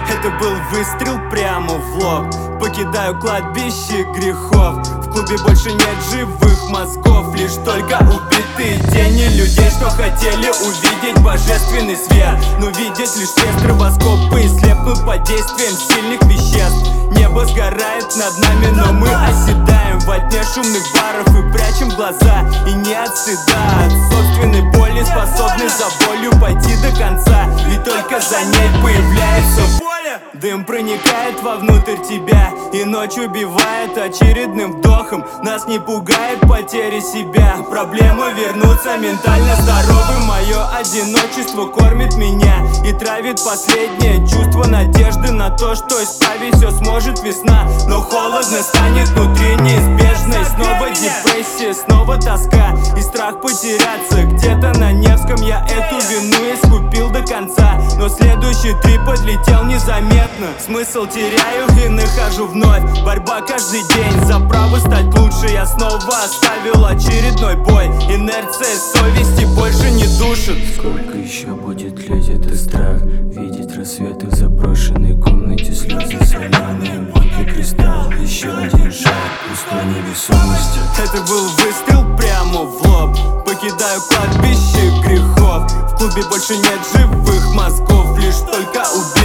Это был выстрел прямо в лоб. Покидаю кладбище грехов. В клубе больше нет живых мозгов, лишь только убитые тени людей, что хотели увидеть божественный свет, но видят лишь свет стробоскопа и слепнут под действием сильных веществ. Небо сгорает над нами, но мы оседаем во тьме шумных баров и прячем глаза. И не от стыда, от собственной боли способны за болью пойти до конца. Ведь только за ней появляется воля. Дым проникает вовнутрь тебя и ночь убивает очередным вдохом. Нас не пугает потеря себя, проблемы вернуться ментально здоровым. Мое одиночество кормит меня и травит последнее чувство надежды на то, что исправить все сможет весна. Но холодно станет внутри неизбежно, и снова депрессия, снова тоска и страх потеряться. Где-то на Невском я эту вину искупил до конца, но следующий трип подлетел незаметно. Смысл теряю и нахожу вновь. Борьба каждый день за право стать лучше. Я снова оставил очередной бой. Инерция совести больше не душит. Сколько еще будет лететь этот страх? Видеть рассветы в заброшенной комнате, слезы соленые, будто кристалл. Еще один шаг пустой невесомости. Это был выстрел прямо в лоб. Покидаю кладбище грехов. В клубе больше нет живых мозгов, лишь только убийцы.